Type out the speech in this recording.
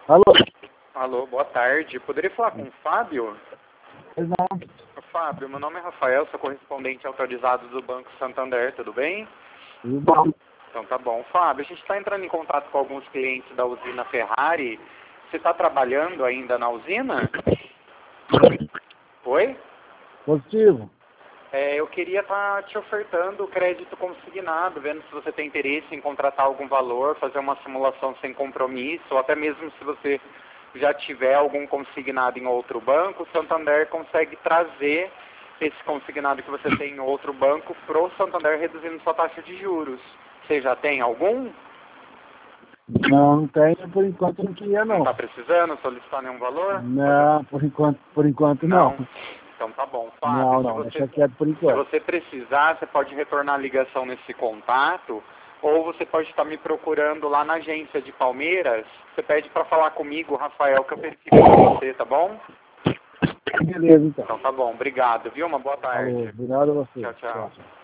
Alô? Alô, boa tarde. Poderia falar com o Fábio? Pois não. Fábio, meu nome é Rafael, sou correspondente autorizado do Banco Santander, tudo bem? Tudo bom. Então tá bom. Fábio, a gente está entrando em contato com alguns clientes da usina Ferrari. Você está trabalhando ainda na usina? Oi? Positivo. Eu queria estar te ofertando crédito consignado, vendo se você tem interesse em contratar algum valor, fazer uma simulação sem compromisso, ou até mesmo se você já tiver algum consignado em outro banco, o Santander consegue trazer esse consignado que você tem em outro banco para o Santander reduzindo sua taxa de juros. Você já tem algum? Não tenho, por enquanto não queria Não não. está precisando solicitar nenhum valor? Não, por enquanto não. Então tá bom, Fábio. Não, deixa quieto por Se enquanto. você precisar, você pode retornar a ligação nesse contato, ou você pode estar me procurando lá na agência de Palmeiras. Você pede para falar comigo, Rafael, que eu verifico com você, tá bom? Beleza, então. Então tá bom, obrigado, viu? Uma boa tarde. Falou, obrigado a você. Tchau, tchau.